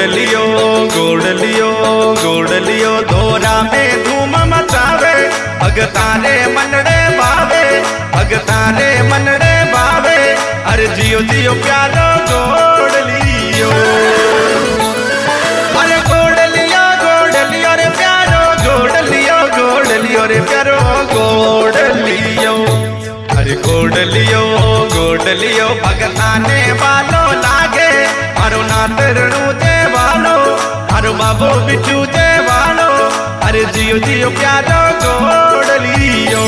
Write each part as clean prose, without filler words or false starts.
गोड़ लियो धोरा में धूम मचावे, भगतारे मनड़े भावे, भगतारे मनड़े भावे। अरे जियो जियो प्यारो गोड़ लियो, अरे गोड़ लियो रे प्यारो, गोड़ लियो रे प्यारो, गोड़ लियो। अरे गोड़ लियो भगताने वालो लागे, मारो नाथ रणु दे वालो, मारो बाबो बिचू दे वालो। अरे जियो जियो प्यारो गोड़ लियो।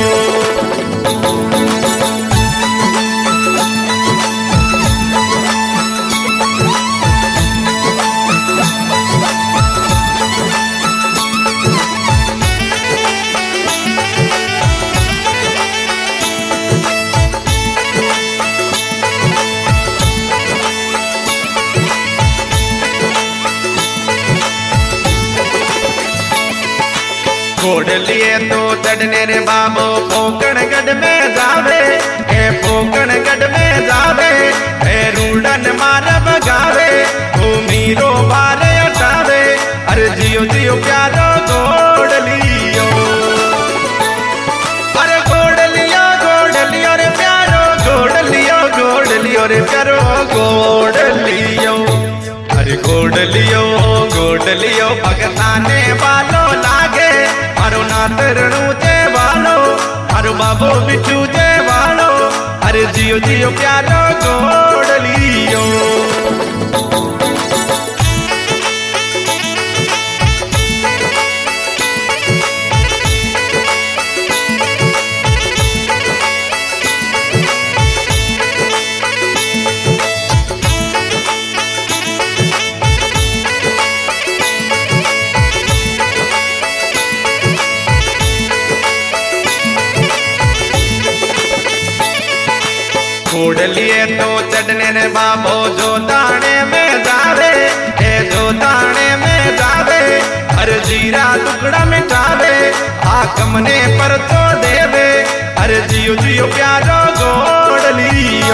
गोड़ लिए तो चढ़ने रे बाबो पोकण गढ़ में जावे, ए पोकण गढ़ में जावे, ए रूडन मार बगावे, मीरो बार अटावे। अरे जियो जियो प्यारो गोड़ लियो, अरे गोड़ लियो रे प्यारो, गोड़ लियो रे प्यारो, गोड़ लियो। अरे गोड़ लियो भगताने वालो लागे, मारो नाथ रणु दे वालो, मारो बाबो बिचू दे वालो। अरे जियो जियो प्यारो गोड़ लियो। गोड़ लिए तो चढ़ने रे बाबो जो दाने में जावे, ए जो दाने में जावे। अरे जीरा टुकड़ा मिटावे, आकमने पर तो देवे। अरे जियो जियो प्यारो गोड़ लियो,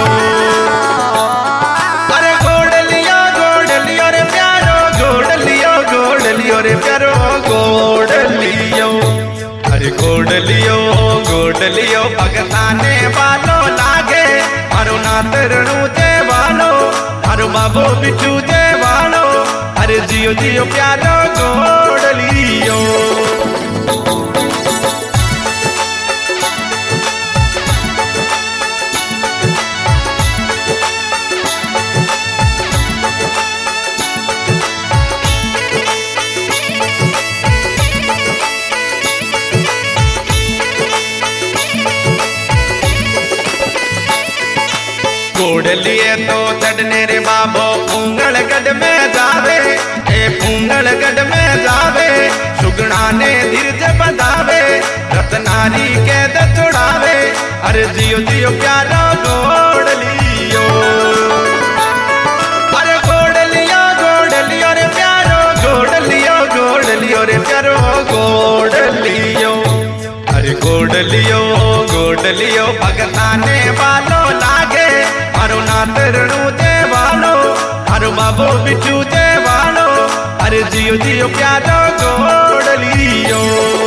अरे गोड़ लियो रे प्यारो, गोड़ लियो रे प्यारो, गोड़ लियो। अरे गोड़ लियो भगताने वालो लागे, मारो नाथ रणु दे वालो, मारो बाबो बिचू दे वालो। अरे जियो जियो प्यारो गोड़ लियो। गोड़ लिए तो चढ़ने रे बाबो पूंगल गढ़ में जावे, ए पूंगल गढ़ में जावे। सुगना ने धीरज बंधावे, रतनारी के दछुड़ावे। अरे जियो जियो प्यारो गोड़ लियो, अरे गोड़ लियो रे प्यारो, गोड़ लियो रे प्यारो, गोड़ लियो। अरे गोड़ लियो भगताने वालो लागे, मारो नाथ रणु दे वालो, मारो बाबो बिचू दे वालो। अरे जियो जियो प्यारो गोड़ लियो।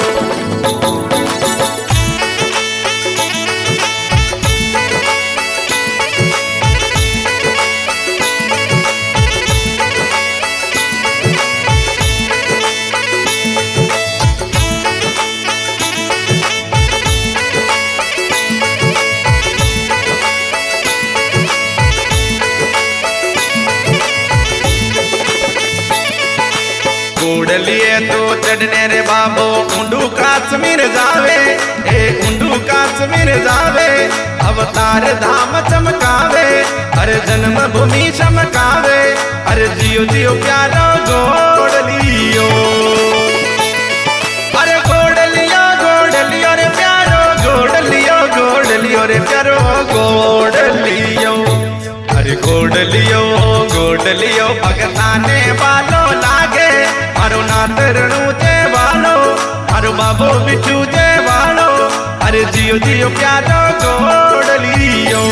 गोड़ लिए तो चढ़ने रे बाबो ऊंडू कश्मीर जावे, ए ऊंडू कश्मीर जावे। अवतार धाम चमकावे, अरे जन्म भूमि चमकावे। अरे जियो जियो प्यारो गोड़ लियो, अरे गोड़ लियो रे प्यारो, गोड़ लियो रे प्यारो, गोड़ लियो। अरे गोड़ लियो भगताने वालो लागे, मारो नाथ रणु दे वालो, मारो बाबो बिचू दे वालो। अरे जियो जियो प्यारो गोड़ लियो।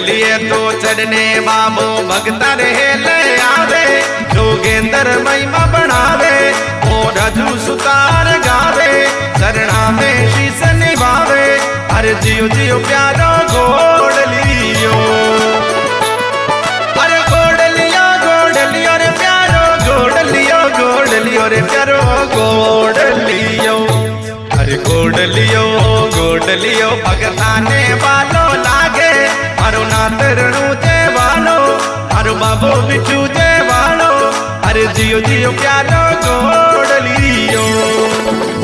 लिए तो चढ़ने बाबो भगता रहे ले आवे, जोगेंद्र महिमा बढ़ावे और रजू सुतार गावे, शरणा में शीश निभावे। अरे जियो जियो प्यारो गोड़ लियो, अरे गोड़ लियो रे प्यारो गोड़ लियो रे प्यारो गोड़ लियो। अरे गोड़ लियो भगताने वालो लागे, मारो नाथ रणू जे वालो, मारो बाबो बिचू जे वालो। अरे जियो जियो प्यारो गोड़ लियो।